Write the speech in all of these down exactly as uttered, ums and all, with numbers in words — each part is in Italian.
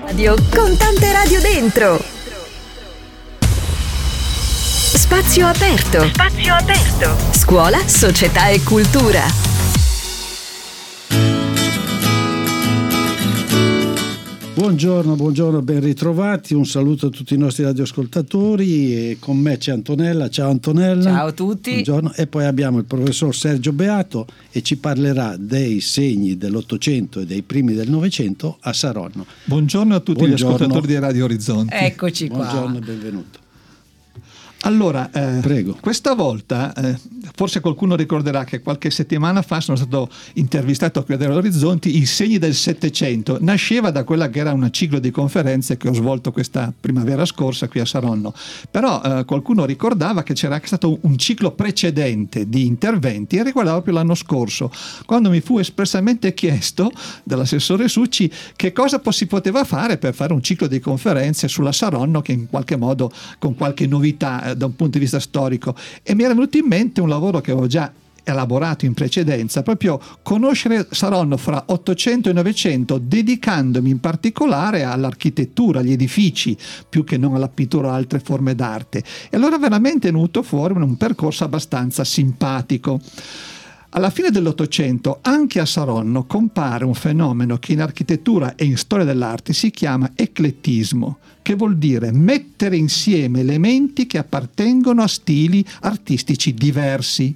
Radio con tante radio dentro. Spazio aperto. Spazio aperto. Scuola, società e cultura. Buongiorno, buongiorno, ben ritrovati. Un saluto a tutti i nostri radioascoltatori. E con me c'è Antonella. Ciao Antonella. Ciao a tutti. Buongiorno. E poi abbiamo il professor Sergio Beato e ci parlerà dei segni dell'Ottocento e dei primi del Novecento a Saronno. Buongiorno a tutti Buongiorno. gli ascoltatori di Radio Orizzonti. Eccoci qua. Buongiorno e benvenuto. Allora, eh, Prego. questa volta, eh, forse qualcuno ricorderà che qualche settimana fa sono stato intervistato qui a Radio Orizzonti. I segni del Settecento nasceva da quella che era un ciclo di conferenze che ho svolto questa primavera scorsa qui a Saronno. Però eh, qualcuno ricordava che c'era stato un ciclo precedente di interventi e riguardava proprio l'anno scorso, quando mi fu espressamente chiesto dall'assessore Succi che cosa si poteva fare per fare un ciclo di conferenze sulla Saronno che in qualche modo, con qualche novità da un punto di vista storico, e mi era venuto in mente un lavoro che avevo già elaborato in precedenza, proprio conoscere Saronno fra Ottocento e Novecento, dedicandomi in particolare all'architettura, agli edifici, più che non alla pittura o altre forme d'arte. E allora veramente è venuto fuori un percorso abbastanza simpatico. Alla fine dell'Ottocento anche a Saronno compare un fenomeno che in architettura e in storia dell'arte si chiama eclettismo, che vuol dire mettere insieme elementi che appartengono a stili artistici diversi.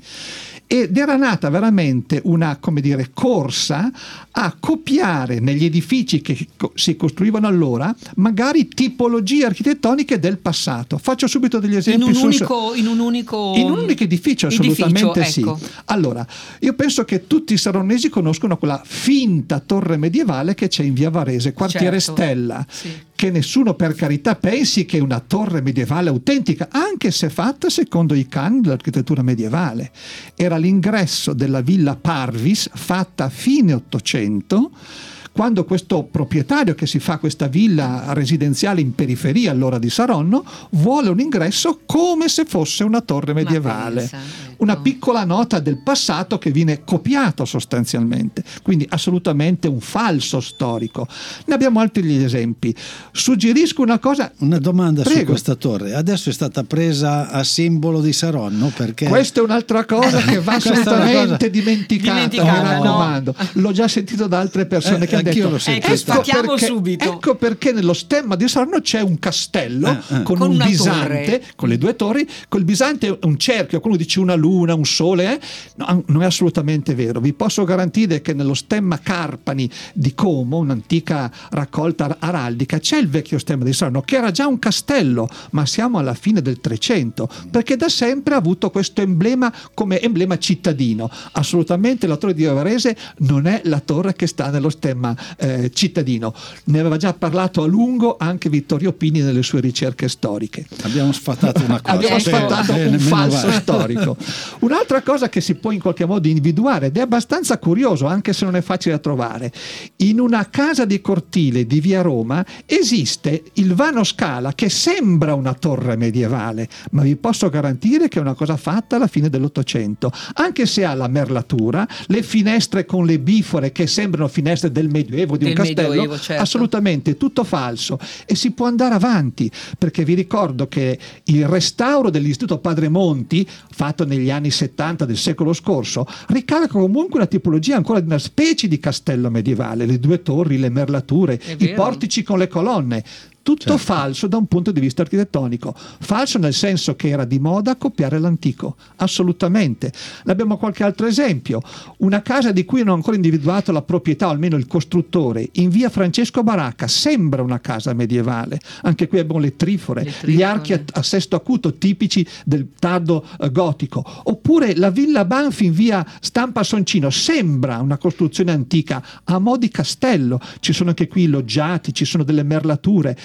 Ed era nata veramente una, come dire, corsa a copiare negli edifici che si costruivano allora magari tipologie architettoniche del passato. Faccio subito degli esempi. In un, su, unico, in un unico in un unico edificio, assolutamente edificio, sì. Ecco. Allora, io penso che tutti i saronnesi conoscono quella finta torre medievale che c'è in via Varese, quartiere Certo. Stella. Sì. Che nessuno per carità pensi che è una torre medievale autentica, anche se fatta secondo i canoni dell'architettura medievale. Era l'ingresso della villa Parvis, fatta a fine Ottocento, quando questo proprietario che si fa questa villa residenziale in periferia allora di Saronno vuole un ingresso come se fosse una torre medievale. pensa, ecco. Una piccola nota del passato che viene copiato sostanzialmente, quindi assolutamente un falso storico. Ne abbiamo altri esempi. Suggerisco una cosa. Una domanda Prego. su questa torre. Adesso è stata presa a simbolo di Saronno perché Questa è un'altra cosa che va Questa è una assolutamente cosa- dimenticata, Dimenticata, mi raccomando. no. L'ho già sentito da altre persone Eh, che hanno anch'io detto l'ho sentito. Ecco, sfatiamo perché, subito. ecco perché nello stemma di Saronno c'è un castello Eh, eh. con, Con un una bisante, torre. con le due torri, col bisante un cerchio, qualcuno dice una luna, un sole, eh? No, non è assolutamente vero. Vi posso garantire che nello stemma Carpani di Como, un'antica raccolta araldica, c'è il vecchio stemma di Saronno che era già un castello, ma siamo alla fine del Trecento, perché da sempre ha avuto questo emblema come emblema cittadino. Assolutamente la torre di Varese non è la torre che sta nello stemma eh, cittadino. Ne aveva già parlato a lungo anche Vittorio Pini nelle sue ricerche storiche. abbiamo sfatato una cosa. Abbiamo Ecco. sfatato Bene, un meno falso male. storico. Un'altra cosa che si può in qualche modo individuare ed è abbastanza curioso, anche se non è facile da trovare: in una casa di cortile di via Roma esiste il vano scala che sembra una torre medievale, ma vi posso garantire che è una cosa fatta alla fine dell'Ottocento, anche se ha la merlatura, le finestre con le bifore che sembrano finestre del Medioevo, di Del un castello. Medioevo, certo. Assolutamente tutto falso, e si può andare avanti, perché vi ricordo che il restauro dell'Istituto Padre Monti, fatto negli anni settanta del secolo scorso, ricalca comunque una tipologia ancora di una specie di castello medievale, le due torri, le merlature, È i vero. portici con le colonne. Tutto Certo. falso da un punto di vista architettonico. Falso nel senso che era di moda copiare l'antico, assolutamente. Ne abbiamo qualche altro esempio. Una casa di cui non ho ancora individuato la proprietà, o almeno il costruttore, in via Francesco Baracca, sembra una casa medievale. Anche qui abbiamo le trifore, Le trifore. gli archi a, a sesto acuto tipici del tardo eh, gotico. Oppure la villa Banfi in via Stampa Soncino, sembra una costruzione antica a mo' di castello. Ci sono anche qui i loggiati, ci sono delle merlature.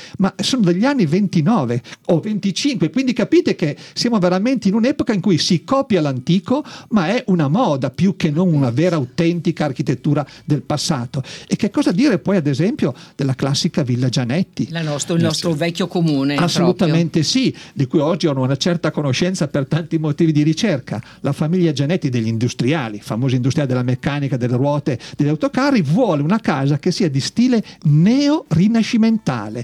ma sono degli anni ventinove o venticinque, quindi capite che siamo veramente in un'epoca in cui si copia l'antico, ma è una moda più che non una vera autentica architettura del passato. E che cosa dire poi ad esempio della classica Villa Gianetti? La nostro, il nostro vecchio comune. Assolutamente proprio. Sì, di cui oggi ho una certa conoscenza per tanti motivi di ricerca. La famiglia Gianetti degli industriali, famosi industriali della meccanica, delle ruote, degli autocarri, vuole una casa che sia di stile neo-rinascimentale,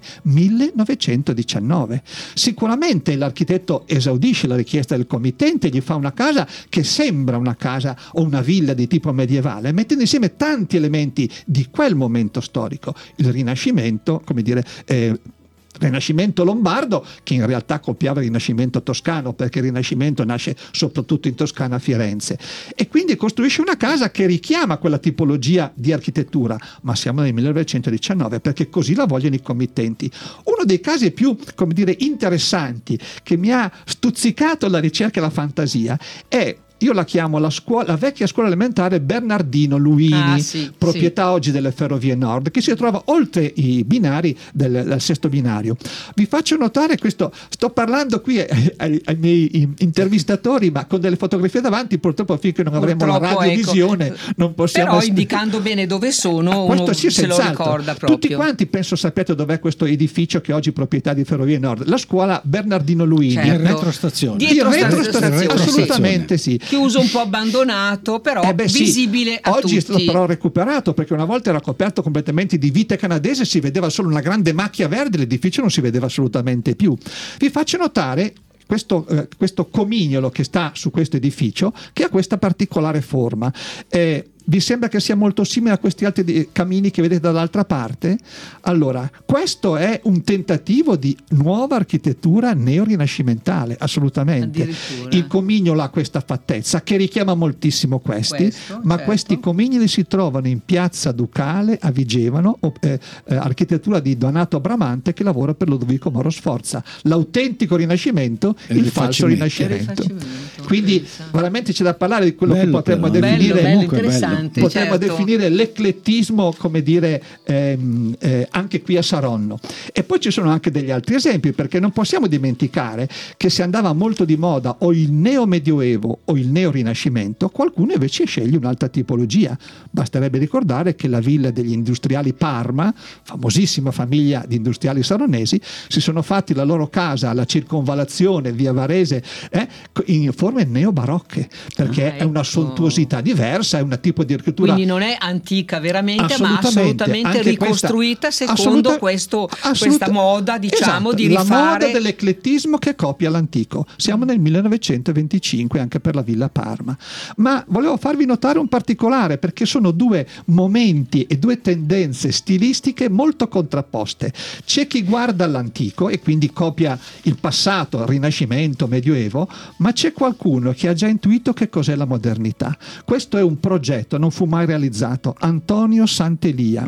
millenovecentodiciannove. Sicuramente l'architetto esaudisce la richiesta del committente, gli fa una casa che sembra una casa o una villa di tipo medievale, mettendo insieme tanti elementi di quel momento storico, il Rinascimento, come dire, eh, Rinascimento lombardo, che in realtà copiava il Rinascimento toscano, perché il Rinascimento nasce soprattutto in Toscana, a Firenze, e quindi costruisce una casa che richiama quella tipologia di architettura, ma siamo nel millenovecentodiciannove, perché così la vogliono i committenti. Uno dei casi più, come dire, interessanti, che mi ha stuzzicato la ricerca e la fantasia, è, io la chiamo la, scuola, la vecchia scuola elementare Bernardino Luini, ah, sì, proprietà sì. oggi delle Ferrovie Nord, che si trova oltre i binari del, del sesto binario. Vi faccio notare questo, sto parlando qui ai, ai, ai miei intervistatori, ma con delle fotografie davanti, purtroppo finché non avremo purtroppo, la radiovisione ecco. non possiamo. Però indicando bene dove sono, uno sì, se lo ricorda proprio. Tutti quanti penso sappiate dov'è questo edificio che oggi è proprietà di Ferrovie Nord, la scuola Bernardino Luini. Certo. In retrostazione. Dietro di retrostazione, assolutamente sì. Chiuso un po' abbandonato, però eh beh, visibile sì. a Oggi tutti. È stato però recuperato, perché una volta era coperto completamente di vite canadese, si vedeva solo una grande macchia verde, l'edificio non si vedeva assolutamente più. Vi faccio notare questo, eh, questo comignolo che sta su questo edificio, che ha questa particolare forma. Eh, Vi sembra che sia molto simile a questi altri camini che vedete dall'altra parte? Allora, questo è un tentativo di nuova architettura neorinascimentale, assolutamente. Il comignolo ha questa fattezza che richiama moltissimo questi, questo, ma certo. questi comignoli si trovano in Piazza Ducale a Vigevano, eh, eh, architettura di Donato Bramante, che lavora per Lodovico Moro Sforza. L'autentico Rinascimento, il, il falso Rinascimento. Quindi pensa. veramente c'è da parlare di quello bello, che potremmo però. definire bello, bello, interessante. Potremmo certo. definire l'eclettismo, come dire, ehm, eh, anche qui a Saronno. E poi ci sono anche degli altri esempi, perché non possiamo dimenticare che se andava molto di moda o il neo-medioevo o il neo-rinascimento, qualcuno invece sceglie un'altra tipologia. Basterebbe ricordare che la villa degli industriali Parma, famosissima famiglia di industriali saronesi, si sono fatti la loro casa alla circonvallazione via Varese eh, in forme neobarocche, perché ah, ecco. è una sontuosità diversa, è un tipo di architettura. Quindi non è antica veramente, assolutamente, ma assolutamente ricostruita questa, secondo assoluta, questo, assoluta, questa moda, diciamo, esatto, di rifare. La moda dell'eclettismo che copia l'antico. Siamo nel millenovecentoventicinque anche per la Villa Parma. Ma volevo farvi notare un particolare, perché sono due momenti e due tendenze stilistiche molto contrapposte. C'è chi guarda l'antico e quindi copia il passato, il Rinascimento, Medioevo, ma c'è qualcuno che ha già intuito che cos'è la modernità. Questo è un progetto, non fu mai realizzato. Antonio Sant'Elia,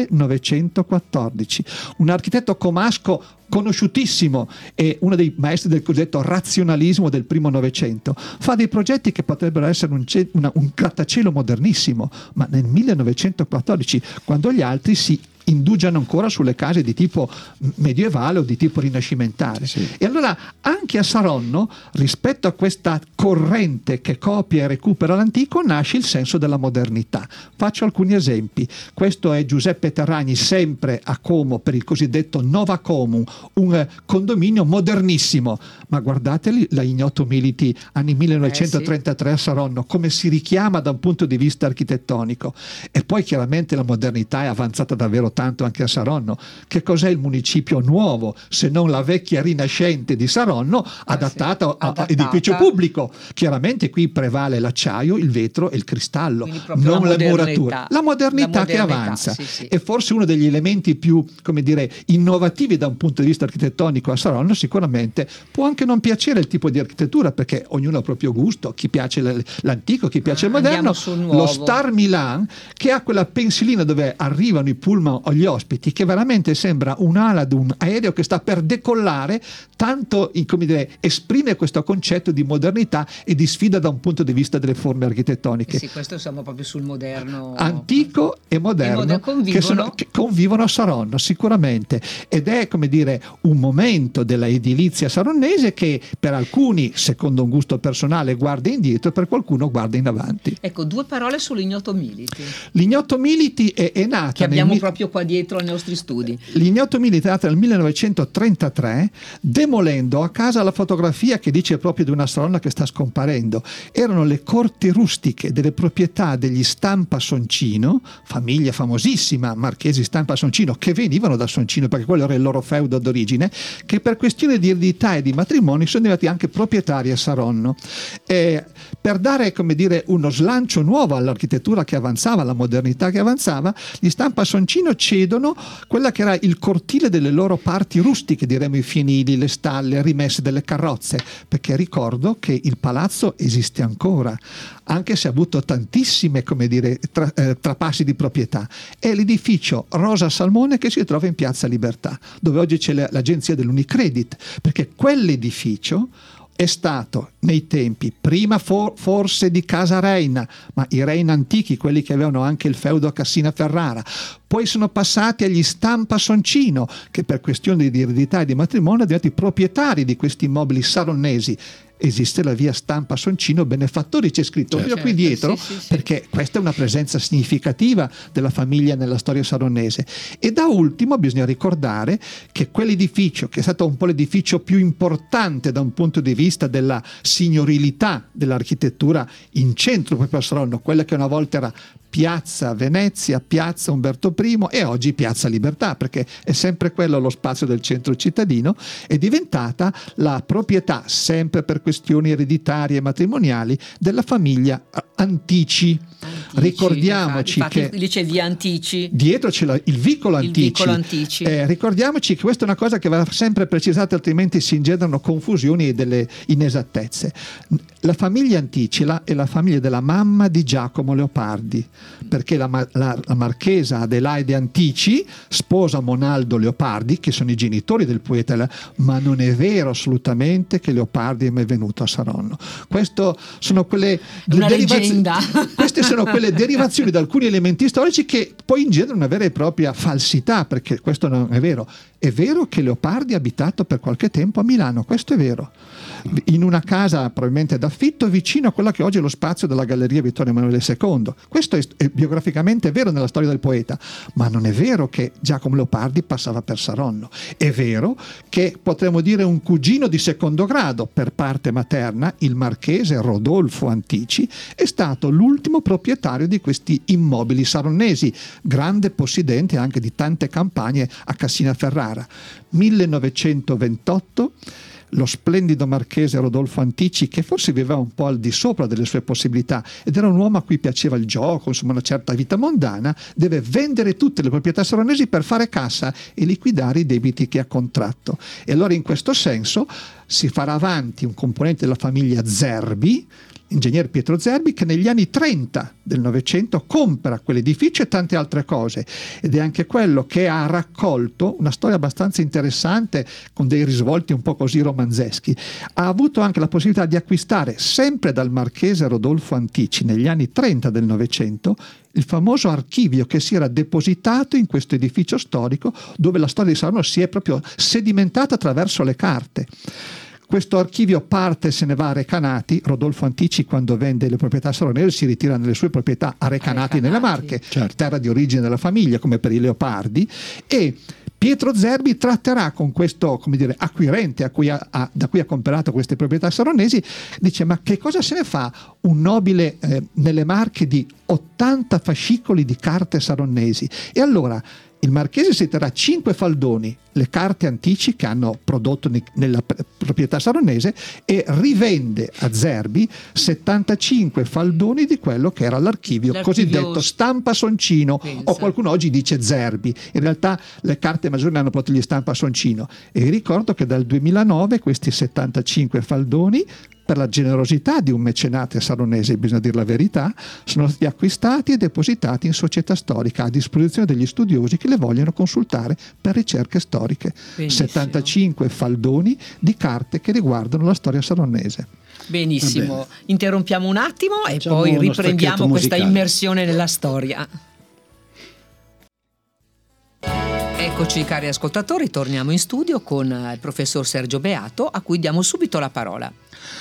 millenovecentoquattordici, un architetto comasco conosciutissimo e uno dei maestri del cosiddetto razionalismo del primo Novecento. Fa dei progetti che potrebbero essere un, una, un grattacielo modernissimo, ma nel millenovecentoquattordici, quando gli altri si indugiano ancora sulle case di tipo medievale o di tipo rinascimentale. Sì. E allora anche a Saronno, rispetto a questa corrente che copia e recupera l'antico, nasce il senso della modernità. Faccio alcuni esempi. Questo è Giuseppe Terragni, sempre a Como, per il cosiddetto Nova Comum, un condominio modernissimo, ma guardate la Ignoto Militi anni millenovecentotrentatré a Saronno, come si richiama da un punto di vista architettonico. E poi chiaramente la modernità è avanzata davvero tanto anche a Saronno. Che cos'è il municipio nuovo se non la vecchia rinascente di Saronno, adattata ah, sì. a, a edificio pubblico? Chiaramente qui prevale l'acciaio, il vetro e il cristallo, non la, la muratura. La modernità, la modernità che avanza. Sì, sì. E forse uno degli elementi più, come dire, innovativi da un punto di vista architettonico a Saronno. Sicuramente può anche non piacere il tipo di architettura, perché ognuno ha il proprio gusto, chi piace l'antico, chi piace ah, il moderno. Lo Star Milan, che ha quella pensilina dove arrivano i pullman agli ospiti che veramente sembra un'ala di un aereo che sta per decollare, tanto come dire, esprime questo concetto di modernità e di sfida da un punto di vista delle forme architettoniche. Eh sì, questo siamo proprio sul moderno, antico e moderno, e moder- convivono. Che, sono, che convivono a Saronno sicuramente, ed è, come dire, un momento della edilizia saronnese che per alcuni, secondo un gusto personale, guarda indietro, per qualcuno guarda in avanti. Ecco, due parole sull'Ignoto Militi. L'Ignoto Militi è, è nata che abbiamo nel, proprio qua dietro ai nostri studi. L'Ignoto Militi è nata nel millenovecentotrentatré, demolendo a casa la fotografia che dice proprio di una Saronno che sta scomparendo. Erano le corti rustiche delle proprietà degli Stampa Soncino, famiglia famosissima, marchesi Stampa Soncino, che venivano da Soncino perché quello era il loro feudo d'origine, che per questioni di eredità e di matrimoni sono diventati anche proprietari a Saronno. E per dare, come dire, uno slancio nuovo all'architettura che avanzava, alla modernità che avanzava, gli Stampa Soncino cedono quella che era il cortile delle loro parti rustiche, diremo i fienili, le stalle, rimesse delle carrozze, perché ricordo che il palazzo esiste ancora, anche se ha avuto tantissime, come dire, tra, eh, trapassi di proprietà. È l'edificio Rosa Salmone che si trova in Piazza Libertà, dove oggi c'è l'agenzia dell'Unicredit, perché quell'edificio è stato nei tempi, prima for, forse di Casa Reina, ma i Reina antichi, quelli che avevano anche il feudo a Cassina Ferrara, poi sono passati agli Stampa Soncino, che per questioni di eredità e di matrimonio sono diventati proprietari di questi immobili saronnesi. Esiste la via Stampa Soncino Benefattori, c'è scritto certo, proprio qui dietro, sì, sì, sì. perché questa è una presenza significativa della famiglia nella storia saronnese. E da ultimo bisogna ricordare che quell'edificio, che è stato un po' l'edificio più importante da un punto di vista della signorilità dell'architettura in centro proprio a Saronno, quella che una volta era Piazza Venezia, Piazza Umberto I e oggi Piazza Libertà, perché è sempre quello lo spazio del centro cittadino, è diventata la proprietà, sempre per questioni ereditarie e matrimoniali, della famiglia Antici. Antici, ricordiamoci infatti, che lì c'è via Antici, dietro c'è la, il vicolo Antici, il vicolo Antici. Eh, ricordiamoci che questa è una cosa che va sempre precisata, altrimenti si ingenerano confusioni e delle inesattezze. La famiglia Antici la, è la famiglia della mamma di Giacomo Leopardi, perché la, la, la marchesa Adelaide Antici sposa Monaldo Leopardi, che sono i genitori del poeta, ma non è vero assolutamente che Leopardi è mai venuto a Saronno. Questo sono quelle una derivaz- leggenda. Queste sono quelle derivazioni da alcuni elementi storici che poi ingenerano una vera e propria falsità, perché questo non è vero. È vero che Leopardi ha abitato per qualche tempo a Milano, questo è vero, in una casa probabilmente d'affitto vicino a quella che oggi è lo spazio della Galleria Vittorio Emanuele secondo. Questo è, è biograficamente vero nella storia del poeta, ma non è vero che Giacomo Leopardi passava per Saronno. È vero che potremmo dire un cugino di secondo grado per parte materna, il marchese Rodolfo Antici, è stato l'ultimo proprietario di questi immobili saronnesi, grande possidente anche di tante campagne a Cassina Ferrara. millenovecentoventotto, lo splendido marchese Rodolfo Antici, che forse viveva un po' al di sopra delle sue possibilità ed era un uomo a cui piaceva il gioco, insomma una certa vita mondana, deve vendere tutte le proprietà saronnesi per fare cassa e liquidare i debiti che ha contratto. E allora in questo senso si farà avanti un componente della famiglia Zerbi, ingegner Pietro Zerbi, che negli anni trenta del Novecento compra quell'edificio e tante altre cose, ed è anche quello che ha raccolto una storia abbastanza interessante con dei risvolti un po' così romanzeschi. Ha avuto anche la possibilità di acquistare sempre dal marchese Rodolfo Antici negli anni trenta del Novecento il famoso archivio che si era depositato in questo edificio storico, dove la storia di Saronno si è proprio sedimentata attraverso le carte. Questo archivio parte e se ne va a Recanati. Rodolfo Antici, quando vende le proprietà saronesi, si ritira nelle sue proprietà a Recanati, Recanati. nelle Marche, certo. terra di origine della famiglia, come per i Leopardi, e Pietro Zerbi tratterà con questo, come dire, acquirente a cui ha, ha, da cui ha comprato queste proprietà saronesi, dice: ma che cosa se ne fa un nobile eh, nelle Marche di ottanta fascicoli di carte saronnesi? E allora il marchese si terrà cinque faldoni, le carte Antici che hanno prodotto nella proprietà saronnese, e rivende a Zerbi settantacinque faldoni di quello che era l'archivio, l'archivio cosiddetto Stampa Soncino, pensa. O qualcuno oggi dice Zerbi. In realtà le carte maggiori hanno prodotto gli Stampa Soncino, e vi ricordo che dal duemilanove questi settantacinque faldoni per la generosità di un mecenate saronese, bisogna dire la verità, sono stati acquistati e depositati in società storica a disposizione degli studiosi che le vogliono consultare per ricerche storiche. Benissimo. settantacinque faldoni di carte che riguardano la storia saronese. Benissimo, interrompiamo un attimo e Facciamo poi riprendiamo questa immersione nella storia. Eccoci cari ascoltatori, torniamo in studio con il professor Sergio Beato, a cui diamo subito la parola.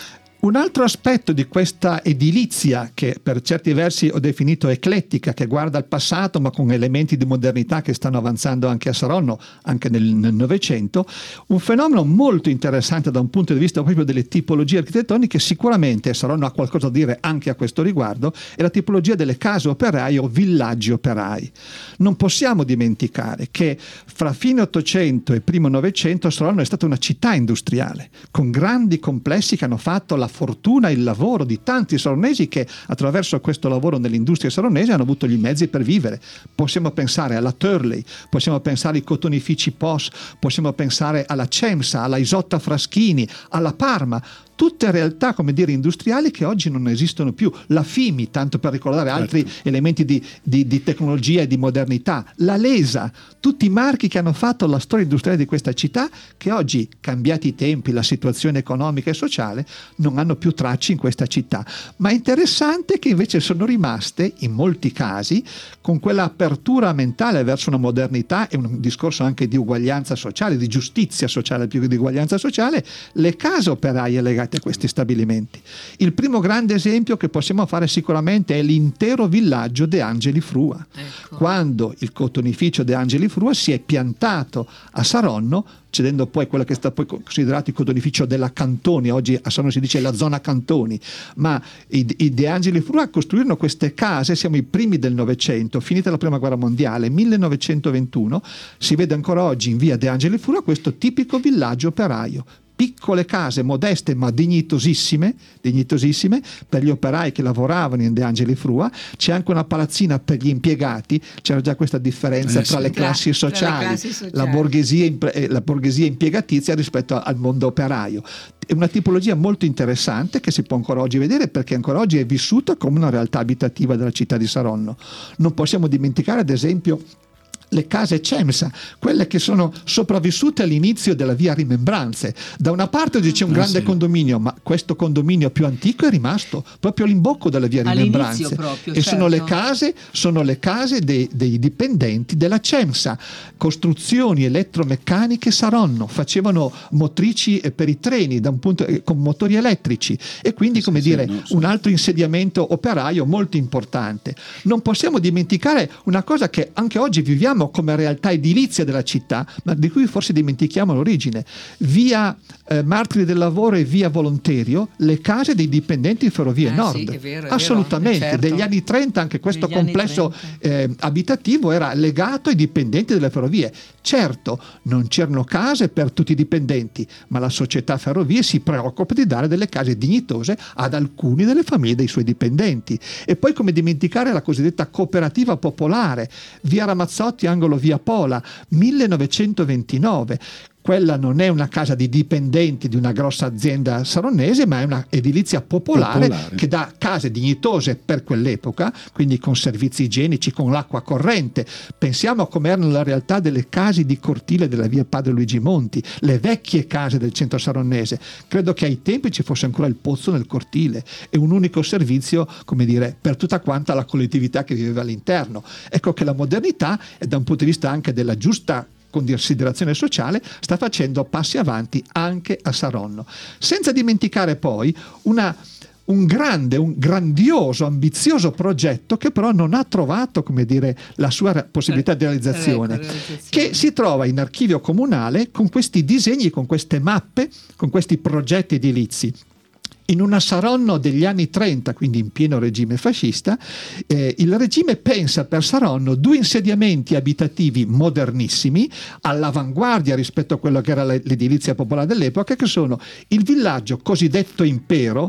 Un altro aspetto di questa edilizia, che per certi versi ho definito eclettica, che guarda al passato ma con elementi di modernità che stanno avanzando anche a Saronno, anche nel Novecento, un fenomeno molto interessante da un punto di vista proprio delle tipologie architettoniche, sicuramente Saronno ha qualcosa da dire anche a questo riguardo, è la tipologia delle case operaie o villaggi operai. Non possiamo dimenticare che fra fine Ottocento e primo Novecento Saronno è stata una città industriale, con grandi complessi che hanno fatto la fortuna e il lavoro di tanti saronesi che attraverso questo lavoro nell'industria saronese hanno avuto gli mezzi per vivere. Possiamo pensare alla Turley, possiamo pensare ai cotonifici P O S, possiamo pensare alla Cemsa, alla Isotta Fraschini, alla Parma. Tutte realtà, come dire, industriali che oggi non esistono più. La Fimi, tanto per ricordare altri certo. elementi di, di, di tecnologia e di modernità. La Lesa, tutti i marchi che hanno fatto la storia industriale di questa città, che oggi, cambiati i tempi, la situazione economica e sociale, non hanno più tracce in questa città. Ma è interessante che invece sono rimaste, in molti casi, con quella apertura mentale verso una modernità e un discorso anche di uguaglianza sociale, di giustizia sociale più che di uguaglianza sociale, le case operaie legate a questi stabilimenti. Il primo grande esempio che possiamo fare sicuramente è l'intero villaggio De Angeli Frua. Ecco. Quando il cotonificio De Angeli Frua si è piantato a Saronno, cedendo poi quello che è stato poi considerato il cotonificio della Cantoni, oggi a Saronno si dice la zona Cantoni, ma i, i De Angeli Frua costruirono queste case, siamo i primi del Novecento, finita la prima guerra mondiale, millenovecentoventuno, si vede ancora oggi in via De Angeli Frua questo tipico villaggio operaio. Piccole case modeste ma dignitosissime, dignitosissime per gli operai che lavoravano in De Angeli Frua. C'è anche una palazzina per gli impiegati, c'era già questa differenza eh, tra, sì. le classi sociali, le classi sociali, la borghesia, la borghesia impiegatizia rispetto al mondo operaio. È una tipologia molto interessante che si può ancora oggi vedere, perché ancora oggi è vissuta come una realtà abitativa della città di Saronno. Non possiamo dimenticare ad esempio le case Cemsa, quelle che sono sopravvissute all'inizio della via Rimembranze. Da una parte c'è un grande ah, sì. condominio, ma questo condominio più antico è rimasto proprio all'imbocco della via Rimembranze proprio, e certo. sono le case, sono le case dei, dei dipendenti della Cemsa. Costruzioni elettromeccaniche Saronno, facevano motrici per i treni da un punto, con motori elettrici, e quindi come sì, dire sì, no, sì. un altro insediamento operaio molto importante. Non possiamo dimenticare una cosa che anche oggi viviamo come realtà edilizia della città, ma di cui forse dimentichiamo l'origine. Via eh, Martiri del Lavoro e via Volonterio, le case dei dipendenti di Ferrovie eh, Nord. Sì, è vero, è assolutamente, vero, certo. Degli anni trenta anche questo Degli complesso eh, abitativo era legato ai dipendenti delle ferrovie. Certo, non c'erano case per tutti i dipendenti, ma la società Ferrovie si preoccupa di dare delle case dignitose ad alcuni delle famiglie dei suoi dipendenti. E poi come dimenticare la cosiddetta cooperativa popolare, via Ramazzotti angolo via Pola, millenovecentoventinove. Quella non è una casa di dipendenti di una grossa azienda saronese, ma è una edilizia popolare, popolare che dà case dignitose per quell'epoca, quindi con servizi igienici, con l'acqua corrente. Pensiamo a come erano la realtà delle case di cortile della via Padre Luigi Monti, le vecchie case del centro saronnese. Credo che ai tempi ci fosse ancora il pozzo nel cortile e un unico servizio, come dire, per tutta quanta la collettività che viveva all'interno. Ecco che la modernità, e da un punto di vista anche della giusta considerazione sociale, sta facendo passi avanti anche a Saronno, senza dimenticare poi una un grande, un grandioso, ambizioso progetto che però non ha trovato, come dire, la sua possibilità di realizzazione, che si trova in archivio comunale con questi disegni, con queste mappe, con questi progetti edilizi. In una Saronno degli anni trenta, quindi in pieno regime fascista, eh, il regime pensa per Saronno due insediamenti abitativi modernissimi, all'avanguardia rispetto a quello che era l'edilizia popolare dell'epoca, che sono il villaggio cosiddetto Impero,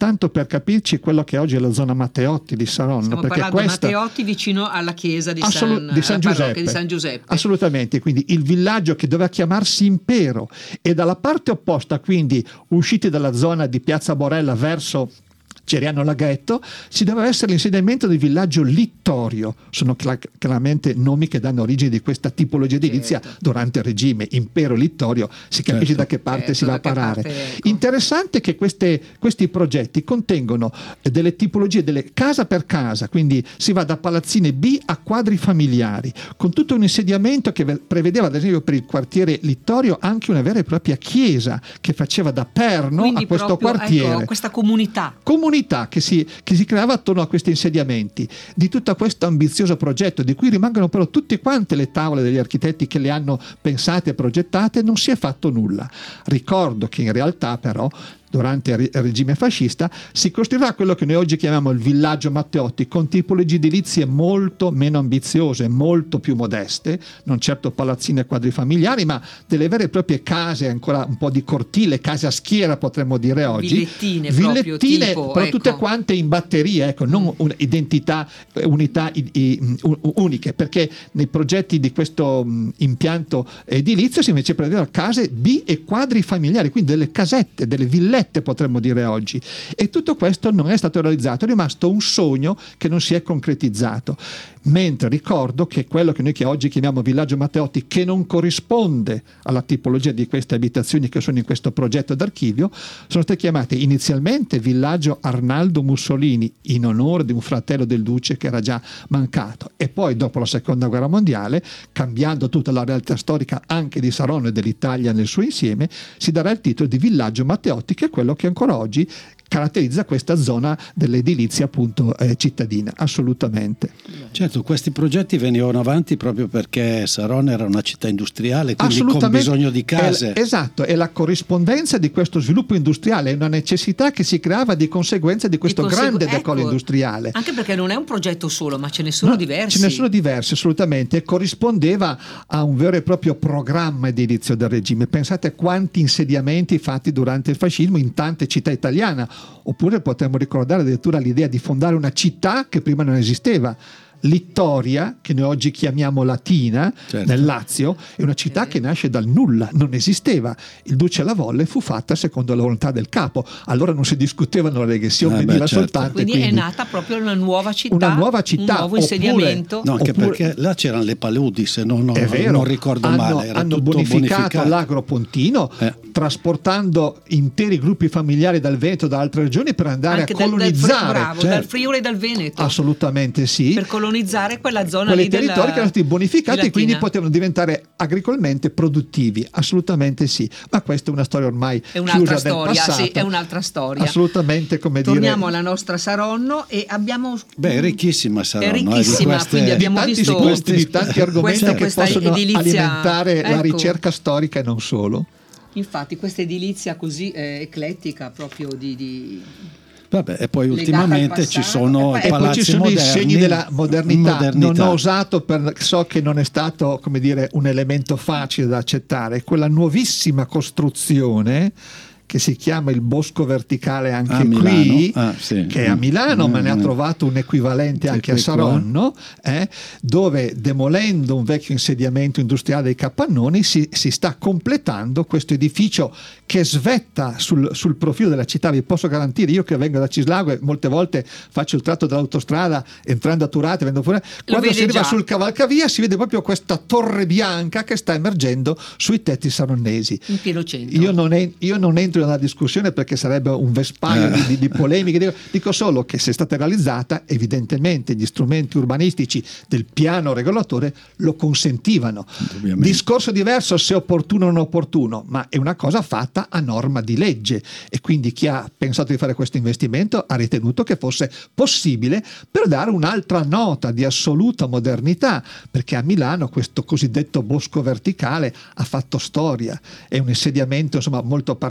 tanto per capirci, quello che oggi è la zona Matteotti di Saronno. Stiamo perché parlando di questa... Matteotti vicino alla chiesa di, Assolut- San, di, San Giuseppe. di San Giuseppe. Assolutamente, quindi il villaggio che doveva chiamarsi Impero, e dalla parte opposta, quindi usciti dalla zona di Piazza Borella verso Ceriano Laghetto, ci doveva essere l'insediamento del villaggio Littorio. Sono chiaramente nomi che danno origine di questa tipologia edilizia, certo, durante il regime. Impero, Littorio, si capisce, certo, da che parte, certo, si va a parare. Parte, ecco. Interessante che queste, questi progetti contengono delle tipologie, delle casa per casa, quindi si va da palazzine B a quadri familiari, con tutto un insediamento che prevedeva, ad esempio, per il quartiere Littorio anche una vera e propria chiesa che faceva da perno, quindi, a questo proprio, quartiere. Ecco, questa comunità. Comunità che si, che si creava attorno a questi insediamenti. Di tutto questo ambizioso progetto, di cui rimangono però tutte quante le tavole degli architetti che le hanno pensate e progettate, non si è fatto nulla. Ricordo che in realtà però durante il regime fascista si costruirà quello che noi oggi chiamiamo il villaggio Matteotti, con tipologie edilizie molto meno ambiziose, molto più modeste, non certo palazzine e quadri familiari, ma delle vere e proprie case, ancora un po' di cortile, case a schiera potremmo dire oggi, villettine, villettine proprio, tipo, però ecco, tutte quante in batteria, ecco, non un, identità, unità i, i, uniche, perché nei progetti di questo mh, impianto edilizio si invece prevedevano case B e quadri familiari, quindi delle casette, delle villette potremmo dire oggi, e tutto questo non è stato realizzato, è rimasto un sogno che non si è concretizzato. Mentre ricordo che quello che noi che oggi chiamiamo villaggio Matteotti, che non corrisponde alla tipologia di queste abitazioni che sono in questo progetto d'archivio, sono state chiamate inizialmente villaggio Arnaldo Mussolini, in onore di un fratello del duce che era già mancato, e poi dopo la seconda guerra mondiale, cambiando tutta la realtà storica anche di Saronno e dell'Italia nel suo insieme, si darà il titolo di villaggio Matteotti, che è quello che ancora oggi caratterizza questa zona dell'edilizia appunto eh, cittadina, assolutamente. Certo, questi progetti venivano avanti proprio perché Saronno era una città industriale, quindi con bisogno di case. È, esatto, e la corrispondenza di questo sviluppo industriale è una necessità che si creava di conseguenza di questo di consegu- grande decolo ecco, industriale. Anche perché non è un progetto solo, ma ce ne sono no, diversi. Ce ne sono diversi, assolutamente, e corrispondeva a un vero e proprio programma edilizio del regime. Pensate a quanti insediamenti fatti durante il fascismo in tante città italiane. Oppure potremmo ricordare addirittura l'idea di fondare una città che prima non esisteva. Littoria, che noi oggi chiamiamo Latina, certo, nel Lazio, è una città che nasce dal nulla, non esisteva. Il duce la volle, fu fatta secondo la volontà del capo. Allora non si discutevano le leghe, si obbediva eh certo. soltanto. Quindi, quindi è nata proprio una nuova città, una nuova città, un nuovo insediamento. No, anche oppure, perché là c'erano le paludi, se non, non, è vero, non ricordo hanno, male. Era hanno tutto bonificato, bonificato l'Agropontino, eh. trasportando interi gruppi familiari dal Veneto, da altre regioni, per andare anche a colonizzare. Dal, dal, bravo, certo. dal Friuli e dal Veneto. Assolutamente sì. Per colonizzare quella zona quelli lì territori della, che erano stati bonificati e quindi potevano diventare agricolmente produttivi, assolutamente sì, ma questa è una storia ormai è un'altra chiusa storia, del passato. Sì, è un'altra storia. Assolutamente, come torniamo dire. alla nostra Saronno e abbiamo beh, è ricchissima Saronno, è ricchissima, eh, di quindi abbiamo di tanti visto spunti, di tanti argomenti questa, che questa possono edilizia, alimentare ecco, la ricerca storica e non solo. Infatti questa edilizia così eh, eclettica proprio di, di... Vabbè, e poi ultimamente ci sono e i palazzi poi ci sono moderni, i segni della modernità. modernità. Non ho osato, per, so che non è stato, come dire, un elemento facile da accettare, quella nuovissima costruzione che si chiama il Bosco Verticale anche a qui, ah, sì. che è a Milano, mm, ma ne ha mm. trovato un equivalente sì, anche a Saronno, eh, dove demolendo un vecchio insediamento industriale dei Capannoni si, si sta completando questo edificio che svetta sul, sul profilo della città. Vi posso garantire, io che vengo da Cislago e molte volte faccio il tratto dell'autostrada entrando a Turate, venendo fuori, quando si arriva già sul cavalcavia si vede proprio questa torre bianca che sta emergendo sui tetti saronnesi. In pieno centro. Io non, è, io non entro nella discussione perché sarebbe un vespaio eh. di, di polemiche, dico, dico solo che se è stata realizzata evidentemente gli strumenti urbanistici del piano regolatore lo consentivano. Ovviamente. Discorso diverso se opportuno o non opportuno, ma è una cosa fatta a norma di legge e quindi chi ha pensato di fare questo investimento ha ritenuto che fosse possibile per dare un'altra nota di assoluta modernità, perché a Milano questo cosiddetto Bosco Verticale ha fatto storia, è un insediamento insomma molto particolare,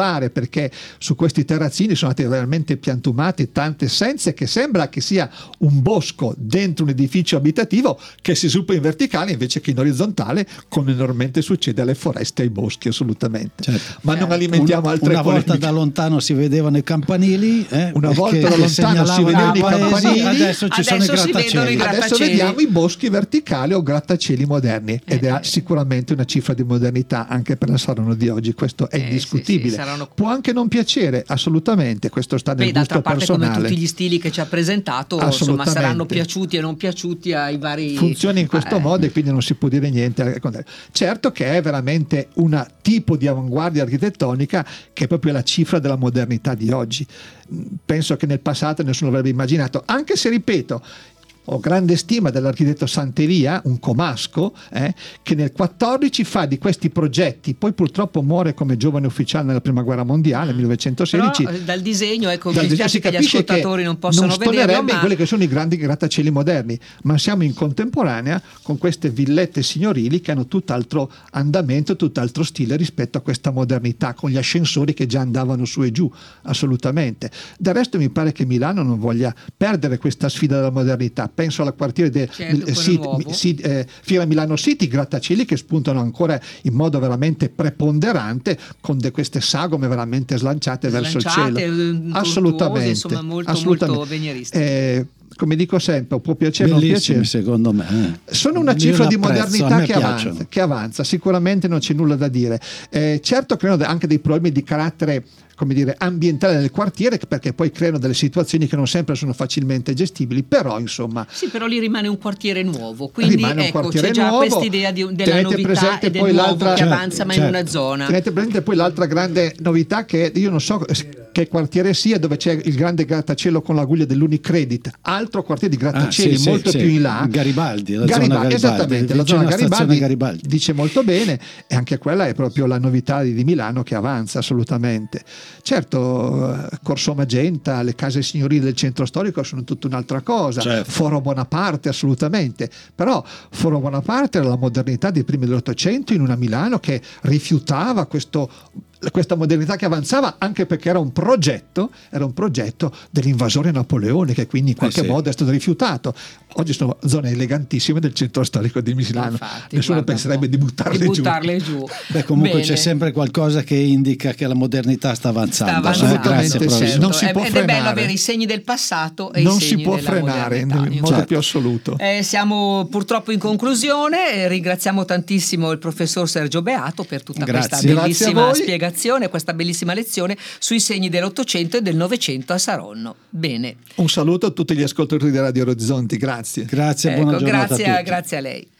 rare, perché su questi terrazzini sono state veramente piantumate tante essenze, che sembra che sia un bosco dentro un edificio abitativo che si sviluppa in verticale invece che in orizzontale, come normalmente succede alle foreste e ai boschi, assolutamente. Certo. Ma non alimentiamo Un, altre una polemiche. volta da lontano si vedevano i campanili, eh, una volta da lontano si vedevano i campanili, adesso ci adesso sono i si vedono i grattacieli. grattacieli. Adesso vediamo i boschi verticali o grattacieli moderni, ed è Eh. sicuramente una cifra di modernità anche per la Saronno di oggi, questo è Eh, indiscutibile. sì, sì, saranno... Può anche non piacere, assolutamente, questo sta nel Beh, gusto d'altra parte, personale. come tutti gli stili che ci ha presentato, insomma, saranno piaciuti e non piaciuti ai vari... Funziona in questo eh. modo e quindi non si può dire niente. Certo che è veramente un tipo di avanguardia architettonica che è proprio la cifra della modernità di oggi. Penso che nel passato nessuno avrebbe immaginato, anche se, ripeto, ho grande stima dell'architetto Santeria, un comasco, eh, che nel quattordici fa di questi progetti, poi purtroppo muore come giovane ufficiale nella prima guerra mondiale, millenovecentosedici. Però, dal disegno, ecco, dal mi disegno dispiace si che gli capisce ascoltatori che non possono non vederlo, stonerebbe ma... quelli che sono i grandi grattacieli moderni, ma siamo in contemporanea con queste villette signorili che hanno tutt'altro andamento, tutt'altro stile rispetto a questa modernità, con gli ascensori che già andavano su e giù, assolutamente. Del resto mi pare che Milano non voglia perdere questa sfida della modernità. Penso alla quartiere del Certo, eh, City, City, eh, Fiera Milano City, grattacieli che spuntano ancora in modo veramente preponderante, con de queste sagome veramente slanciate, verso il cielo. Assolutamente, insomma, molto, assolutamente. molto venieristiche. Eh, come dico sempre, può piacere o non Bellissimi, piacere, secondo me. Eh. sono una Io cifra di l'apprezzo, a modernità me che piacciono. avanza, che avanza, sicuramente non c'è nulla da dire. Eh, certo creano anche dei problemi di carattere, come dire, ambientale nel quartiere, perché poi creano delle situazioni che non sempre sono facilmente gestibili, però insomma... Sì, però lì rimane un quartiere nuovo, quindi rimane un ecco, quartiere c'è già nuovo. questa idea di, della Tenete novità presente e del poi nuovo l'altra- che avanza, ma certo, in una zona. Tenete presente poi l'altra grande novità, che io non so che quartiere sia, dove c'è il grande grattacielo con l'aguglia dell'Unicredit, altro quartiere di grattacieli Ah, sì, molto sì, più sì. in là, Garibaldi, la Garibaldi, zona Garibaldi, esattamente, la vicino zona alla stazione Garibaldi, Garibaldi. dice molto bene, e anche quella è proprio la novità di, di Milano che avanza assolutamente. Certo, eh, Corso Magenta, le case signorili del centro storico sono tutta un'altra cosa, Certo. Foro Bonaparte assolutamente, però Foro Bonaparte era la modernità dei primi dell'Ottocento in una Milano che rifiutava questo, questa modernità che avanzava, anche perché era un progetto era un progetto dell'invasore napoleonico, che quindi in qualche Eh sì. modo è stato rifiutato. Oggi sono zone elegantissime del centro storico di Milano. Infatti, Nessuno guarda penserebbe un po'. di buttarle, Di buttarle giù. giù. Beh, comunque Bene. c'è sempre qualcosa che indica che la modernità sta avanzando. Sta avanzando, eh, grazie, sì, professore. certo. non si può Ed è bello frenare. avere i segni del passato e Non i segni si può della frenare in modernità. modo Certo. più assoluto. Eh, siamo purtroppo in conclusione, eh, ringraziamo tantissimo il professor Sergio Beato per tutta Grazie. questa bellissima Grazie a voi. spiegazione, questa bellissima lezione sui segni dell'Ottocento e del Novecento a Saronno. Bene, Un saluto a tutti gli ascoltatori di Radio Orizzonti, grazie. Grazie, buona ecco, giornata grazie, a a, tutti. grazie a lei.